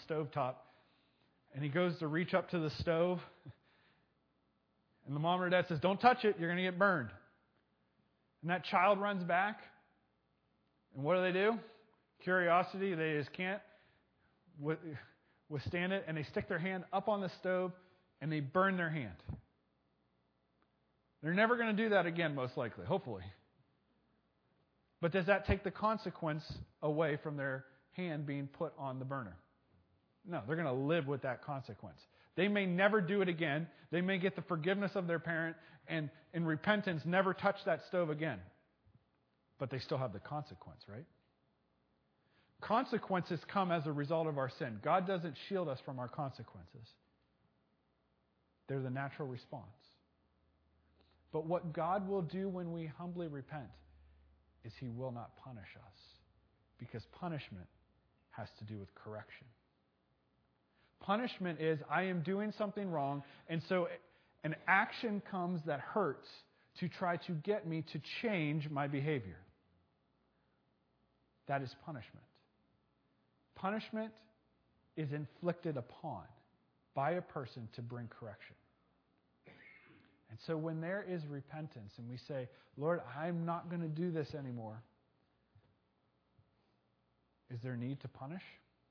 stovetop, and he goes to reach up to the stove, and the mom or dad says, "Don't touch it, you're going to get burned." And that child runs back, and what do? Curiosity, they just can't withstand it, and they stick their hand up on the stove, and they burn their hand. They're never going to do that again, most likely, hopefully. But does that take the consequence away from their hand being put on the burner? No, they're going to live with that consequence. They may never do it again. They may get the forgiveness of their parent and in repentance never touch that stove again. But they still have the consequence, right? Consequences come as a result of our sin. God doesn't shield us from our consequences. They're the natural response. But what God will do when we humbly repent is He will not punish us, because punishment has to do with correction. Punishment is, I am doing something wrong, and so an action comes that hurts to try to get me to change my behavior. That is punishment. Punishment is inflicted upon by a person to bring correction. And so when there is repentance and we say, "Lord, I'm not going to do this anymore," is there need to punish?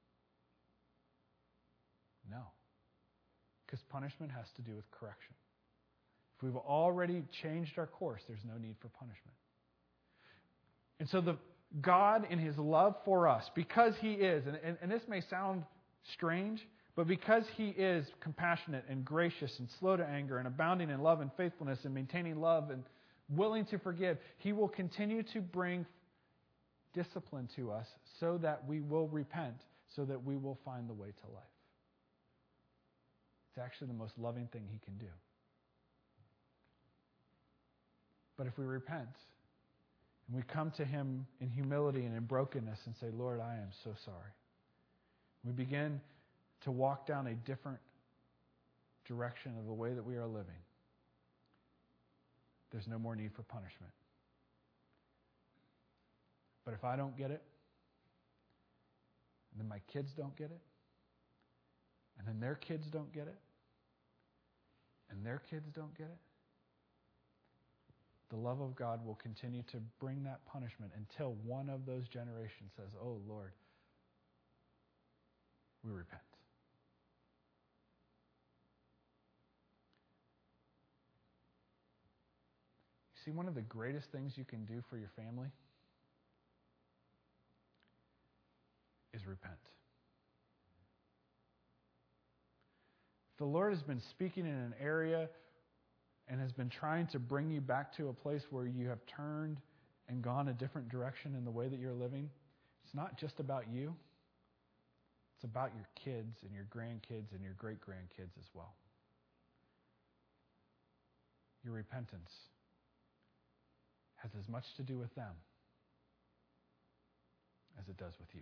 No. Because punishment has to do with correction. If we've already changed our course, there's no need for punishment. And so God, in His love for us, because He is, and this may sound strange, but because He is compassionate and gracious and slow to anger and abounding in love and faithfulness and maintaining love and willing to forgive, He will continue to bring discipline to us so that we will repent, so that we will find the way to life. It's actually the most loving thing He can do. But if we repent and we come to Him in humility and in brokenness and say, "Lord, I am so sorry," we begin to walk down a different direction of the way that we are living. There's no more need for punishment. But if I don't get it, and then my kids don't get it, and then their kids don't get it, and their kids don't get it, the love of God will continue to bring that punishment until one of those generations says, "Oh, Lord, we repent." See, one of the greatest things you can do for your family is repent. If the Lord has been speaking in an area and has been trying to bring you back to a place where you have turned and gone a different direction in the way that you're living, it's not just about you. It's about your kids and your grandkids and your great-grandkids as well. Your repentance has as much to do with them as it does with you.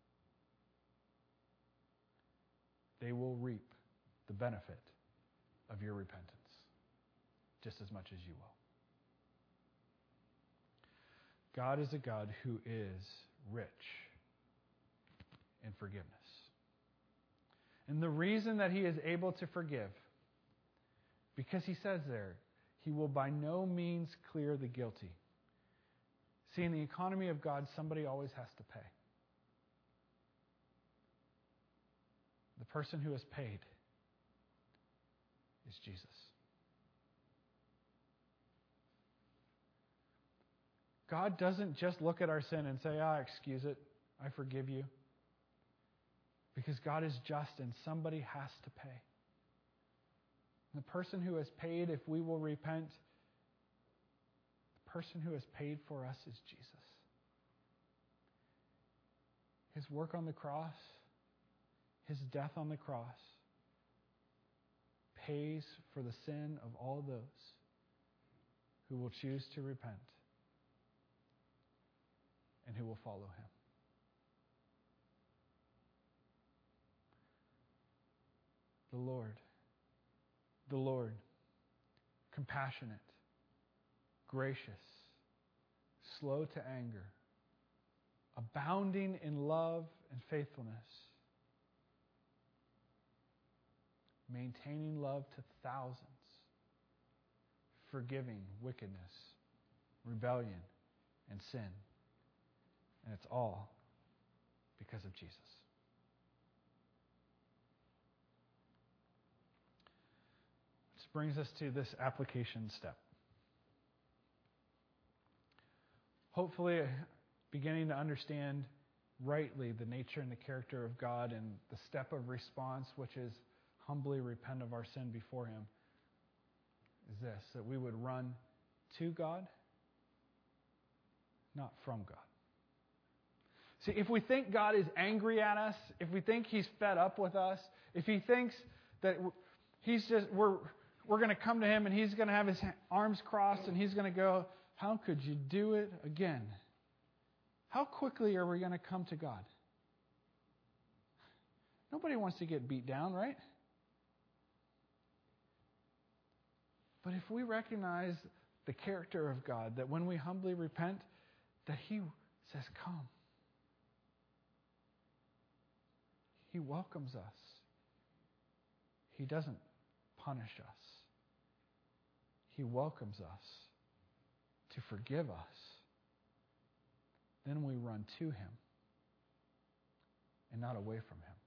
They will reap the benefit of your repentance just as much as you will. God is a God who is rich in forgiveness. And the reason that He is able to forgive, because He says there, He will by no means clear the guilty. See, in the economy of God, somebody always has to pay. The person who has paid is Jesus. God doesn't just look at our sin and say, excuse it, I forgive you. Because God is just and somebody has to pay. The person who has paid, if we will repent, the person who has paid for us is Jesus. His work on the cross, His death on the cross, pays for the sin of all those who will choose to repent and who will follow Him. The Lord, compassionate, gracious, slow to anger, abounding in love and faithfulness, maintaining love to thousands, forgiving wickedness, rebellion, and sin. And it's all because of Jesus. Which brings us to this application step. Hopefully, beginning to understand rightly the nature and the character of God, and the step of response, which is humbly repent of our sin before Him, is this: that we would run to God, not from God. See, if we think God is angry at us, if we think He's fed up with us, if He thinks that we're going to come to Him and He's going to have His arms crossed and He's going to go, "How could you do it again?" How quickly are we going to come to God? Nobody wants to get beat down, right? But if we recognize the character of God, that when we humbly repent, that He says, "Come." He welcomes us. He doesn't punish us. He welcomes us to forgive us. Then we run to Him and not away from Him.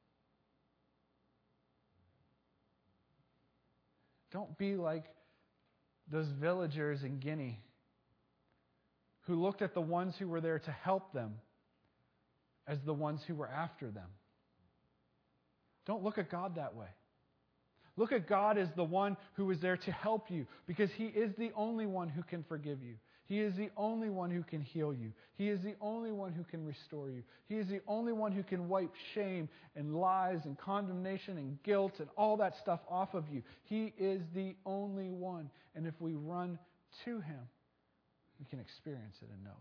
Don't be like those villagers in Guinea who looked at the ones who were there to help them as the ones who were after them. Don't look at God that way. Look at God as the one who is there to help you, because He is the only one who can forgive you. He is the only one who can heal you. He is the only one who can restore you. He is the only one who can wipe shame and lies and condemnation and guilt and all that stuff off of you. He is the only one. And if we run to Him, we can experience it and know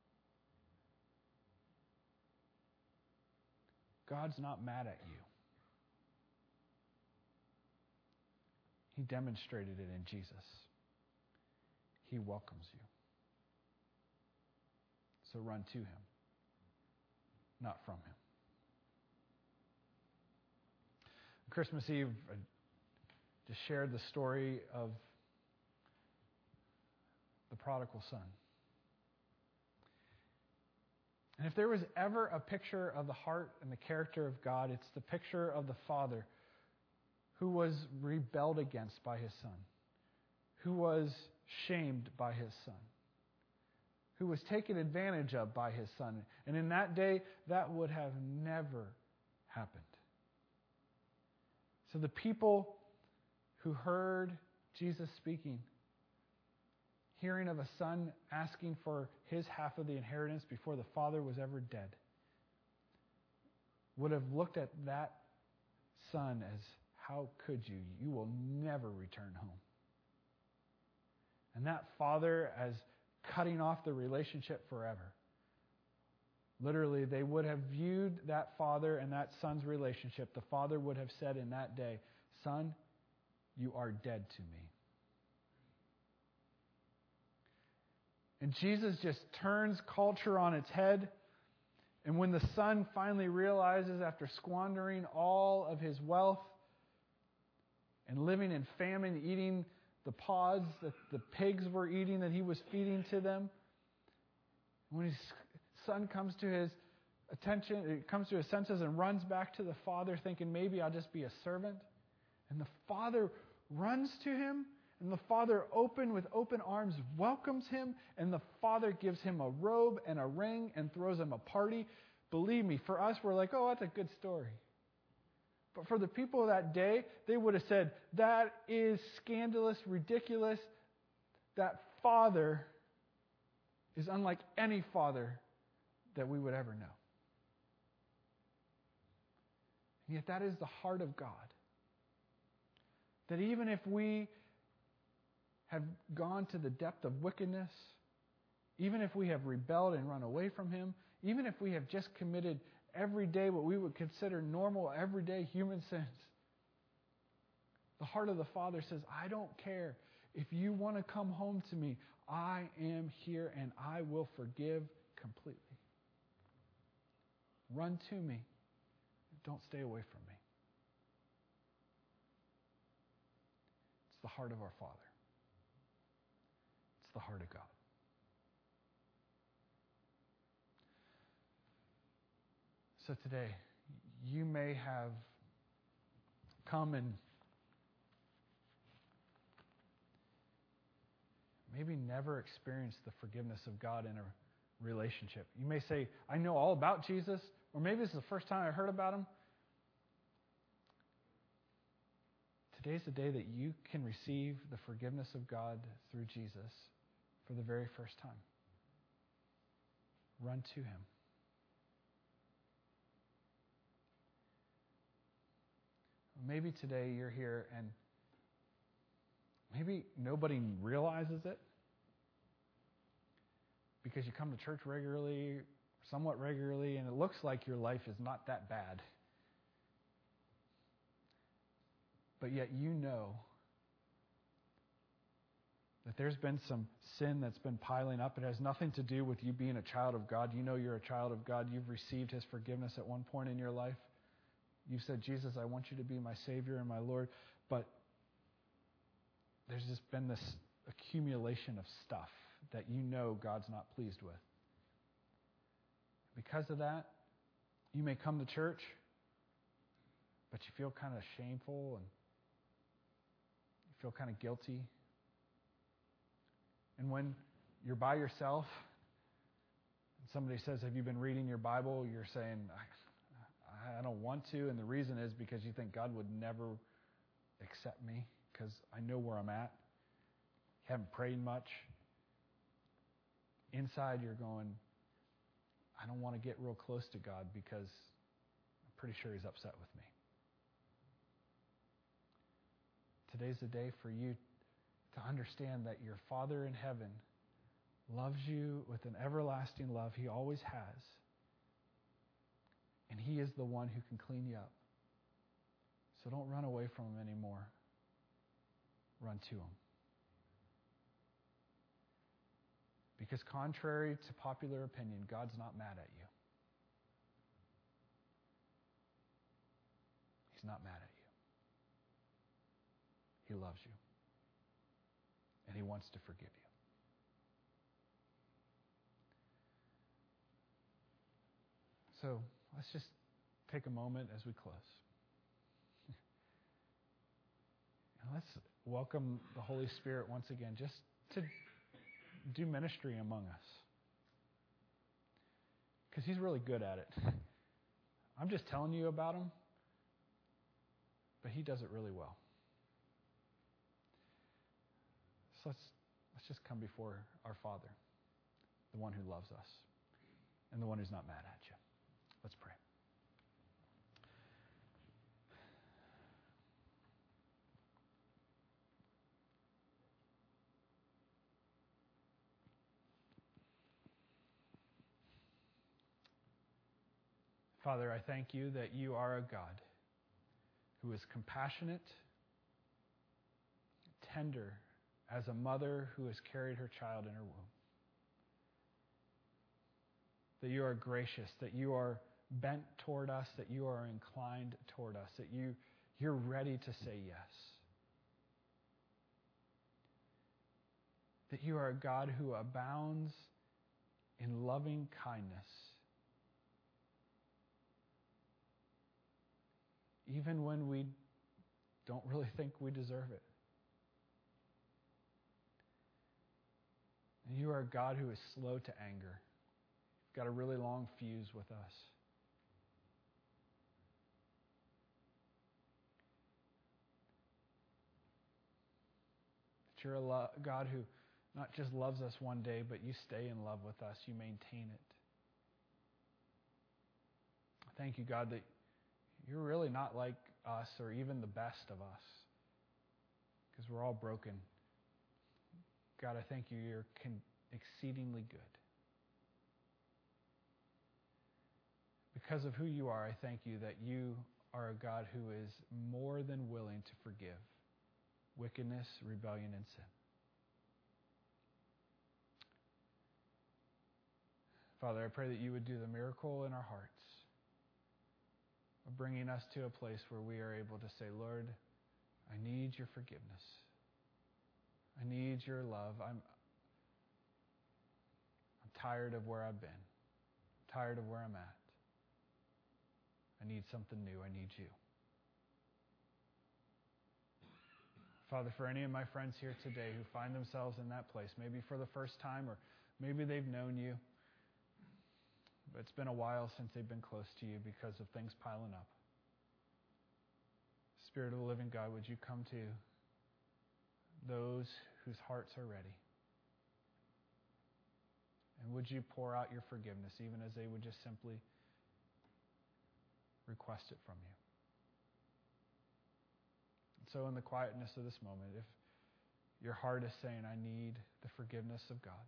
it. God's not mad at you. He demonstrated it in Jesus. He welcomes you. So run to Him, not from Him. Christmas Eve, I just shared the story of the prodigal son. And if there was ever a picture of the heart and the character of God, it's the picture of the Father who was rebelled against by His Son, who was shamed by His Son, who was taken advantage of by His Son. And in that day, that would have never happened. So the people who heard Jesus speaking, hearing of a son asking for his half of the inheritance before the father was ever dead, would have looked at that son as, "How could you? You will never return home." And that father as cutting off the relationship forever. Literally, they would have viewed that father and that son's relationship. The father would have said in that day, "Son, you are dead to me." And Jesus just turns culture on its head. And when the son finally realizes, after squandering all of his wealth and living in famine, eating the pods that the pigs were eating that he was feeding to them, when his son comes to his attention, it comes to his senses and runs back to the father thinking, "Maybe I'll just be a servant." And the father runs to him, and the father with open arms welcomes him, and the father gives him a robe and a ring and throws him a party. Believe me, for us, we're like, "Oh, that's a good story." But for the people of that day, they would have said, "That is scandalous, ridiculous. That father is unlike any father that we would ever know." And yet that is the heart of God. That even if we have gone to the depth of wickedness, even if we have rebelled and run away from Him, even if we have just committed every day what we would consider normal, everyday human sins, the heart of the Father says, "I don't care. If you want to come home to me, I am here and I will forgive completely. Run to me. Don't stay away from me." the heart of our Father. It's the heart of God. So today, you may have come and maybe never experienced the forgiveness of God in a relationship. You may say, I know all about Jesus, or maybe this is the first time I heard about him. Today's the day that you can receive the forgiveness of God through Jesus for the very first time. Run to him. Maybe today you're here and maybe nobody realizes it because you come to church regularly, somewhat regularly, and it looks like your life is not that bad. But yet you know that there's been some sin that's been piling up. It has nothing to do with you being a child of God. You know you're a child of God. You've received his forgiveness at one point in your life. You've said, Jesus, I want you to be my Savior and my Lord. But there's just been this accumulation of stuff that you know God's not pleased with. Because of that, you may come to church, but you feel kind of shameful and you feel kind of guilty. And when you're by yourself and somebody says, have you been reading your Bible? You're saying, I don't want to. And the reason is because you think God would never accept me because I know where I'm at. You haven't prayed much. Inside you're going, I don't want to get real close to God because I'm pretty sure he's upset with me. Today's the day for you to understand that your Father in heaven loves you with an everlasting love. He always has. And he is the one who can clean you up. So don't run away from him anymore. Run to him. Because contrary to popular opinion, God's not mad at you. He's not mad at you. He loves you. And he wants to forgive you. So let's just take a moment as we close. And let's welcome the Holy Spirit once again just to do ministry among us. Because he's really good at it. I'm just telling you about him, but he does it really well. So let's just come before our Father, the one who loves us and the one who's not mad at you. Let's pray. Father, I thank you that you are a God who is compassionate, tender, as a mother who has carried her child in her womb. That you are gracious, that you are bent toward us, that you are inclined toward us, that you're ready to say yes. That you are a God who abounds in loving kindness, even when we don't really think we deserve it. And you are a God who is slow to anger. You've got a really long fuse with us. That you're a God who not just loves us one day, but you stay in love with us. You maintain it. Thank you, God, that you're really not like us or even the best of us, because we're all broken. God, I thank you, you're exceedingly good. Because of who you are, I thank you that you are a God who is more than willing to forgive wickedness, rebellion, and sin. Father, I pray that you would do the miracle in our hearts of bringing us to a place where we are able to say, Lord, I need your forgiveness. I need your love. I'm tired of where I've been. I'm tired of where I'm at. I need something new. I need you. Father, for any of my friends here today who find themselves in that place, maybe for the first time or maybe they've known you, but it's been a while since they've been close to you because of things piling up. Spirit of the living God, would you come to those whose hearts are ready? And would you pour out your forgiveness even as they would just simply request it from you? So in the quietness of this moment, if your heart is saying, I need the forgiveness of God,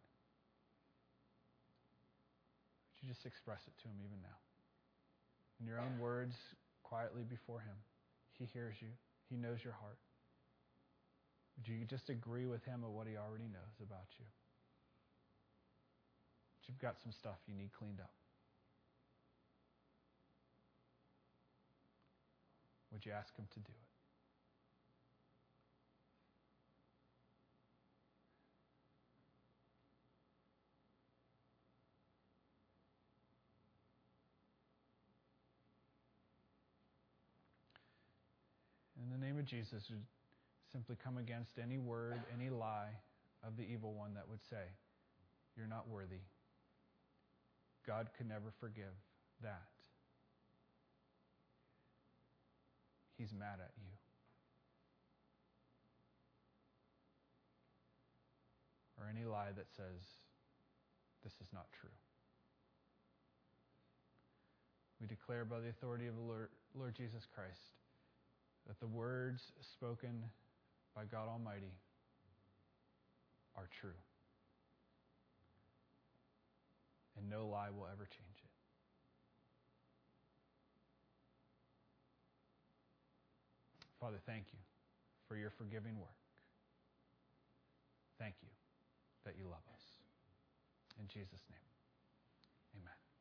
would you just express it to him even now? In your own words, quietly before him. He hears you. He knows your heart. Would you just agree with him of what he already knows about you? That you've got some stuff you need cleaned up. Would you ask him to do it? In the name of Jesus, we simply come against any word, any lie of the evil one that would say, you're not worthy. God could never forgive that. He's mad at you. Or any lie that says, this is not true. We declare by the authority of the Lord Jesus Christ that the words spoken by God Almighty are true. And no lie will ever change it. Father, thank you for your forgiving work. Thank you that you love us. In Jesus' name,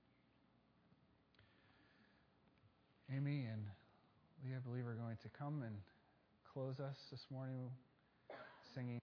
amen. Amy and Lee, I believe, are going to come and close us this morning singing.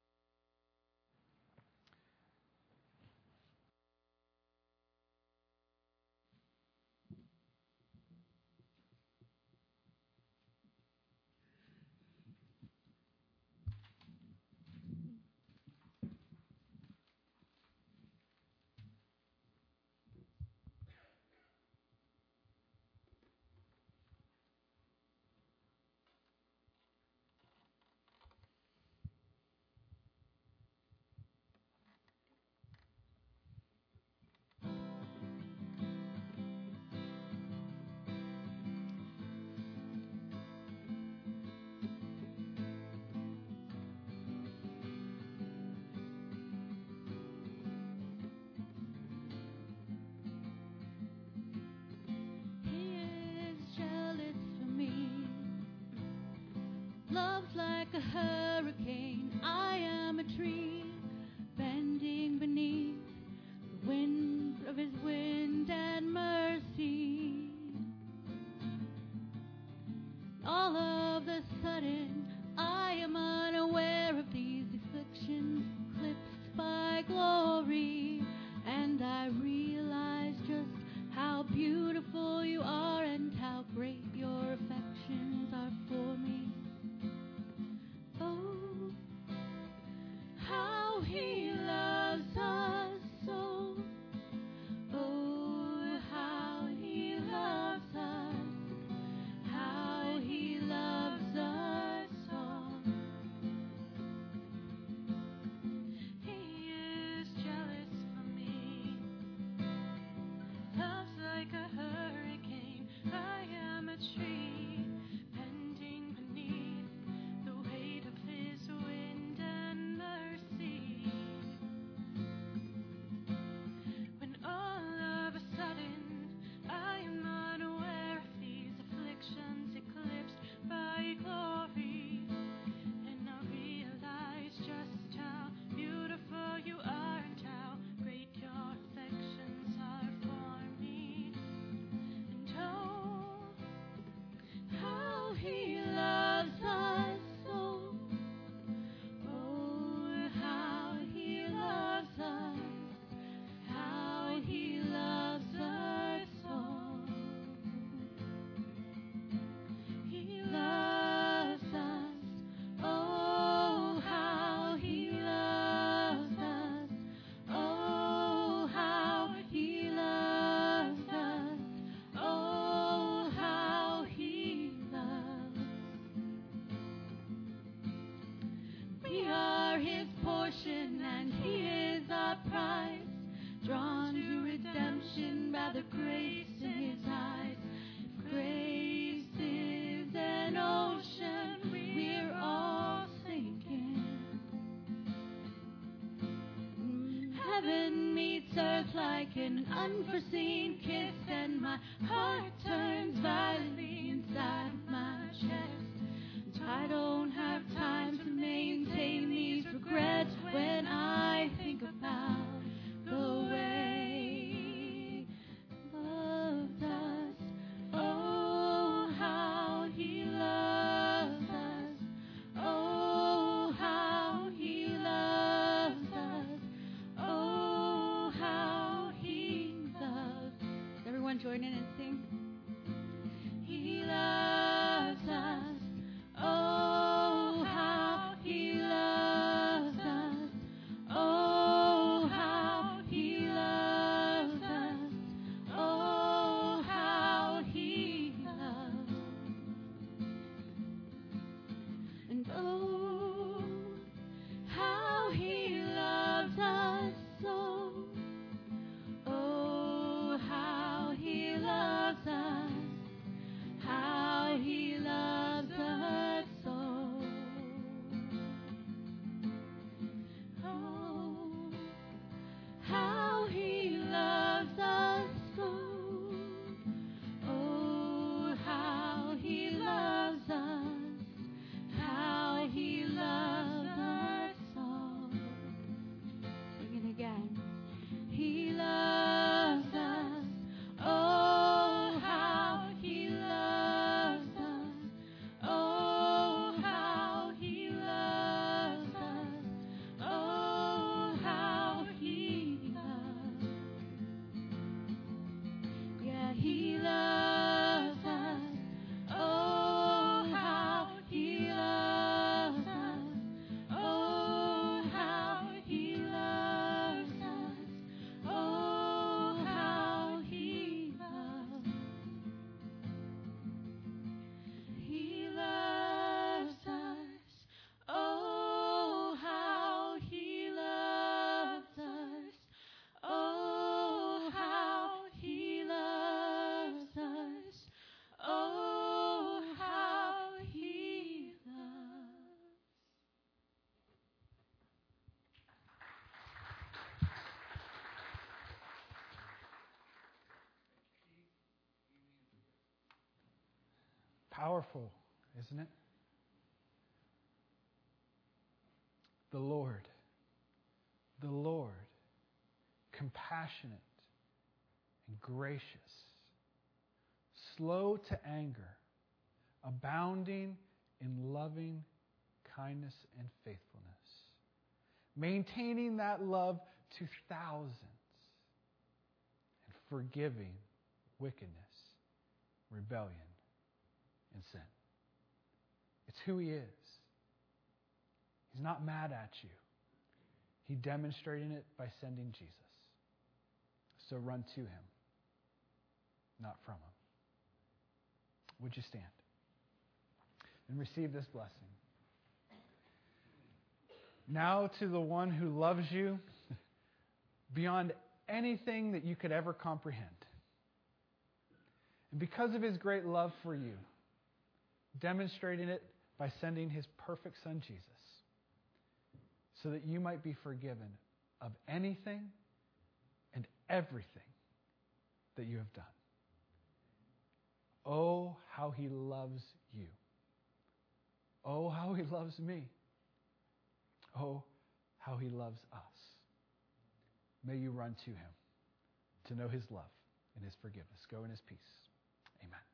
Love's like a hurricane, I am a tree, bending beneath the wind of his wind and mercy. All of a sudden, I am unaware of these afflictions, eclipsed by glory, and I realize just how beautiful you are and how great your affections are for me. Oh, how he loves us so. Oh, how he loves us. How he loves us all. He is jealous for me. Love's like a hurricane. an ocean, we're all sinking. Heaven meets earth like an unforeseen kiss, and my heart turns violently inside my chest. I don't have time to maintain these regrets when I think about the way He loved us. Oh, how He loves us. Oh, how He loves us. Oh, how He loves. Everyone join in and sing. He loves us. Oh, how He loves us. Oh, how He loves us. Oh, how He loves. And oh, how He loves us so. Oh, how He loves us. How He loves us so. Oh, how He loves us so. Oh, how He loves us. How He loves us so. Sing it again. He loves us. Oh, how He loves us. Oh, how He loves us. Oh, how He loves. Yeah, He loves us. Oh, how He loves us. Oh, how He loves us. Oh, how He loves. He loves us. Oh, how He loves us. Oh, how He loves us. Oh, how He loves. Powerful, isn't it? The Lord, compassionate and gracious, slow to anger, abounding in loving kindness and faithfulness, maintaining that love to thousands, and forgiving wickedness, rebellion, and sin. It's who He is. He's not mad at you. He demonstrated it by sending Jesus. So run to Him, not from Him. Would you stand and receive this blessing? Now to the one who loves you beyond anything that you could ever comprehend. And because of His great love for you, demonstrating it by sending His perfect Son, Jesus, so that you might be forgiven of anything and everything that you have done. Oh, how He loves you. Oh, how He loves me. Oh, how He loves us. May you run to Him to know His love and His forgiveness. Go in His peace. Amen.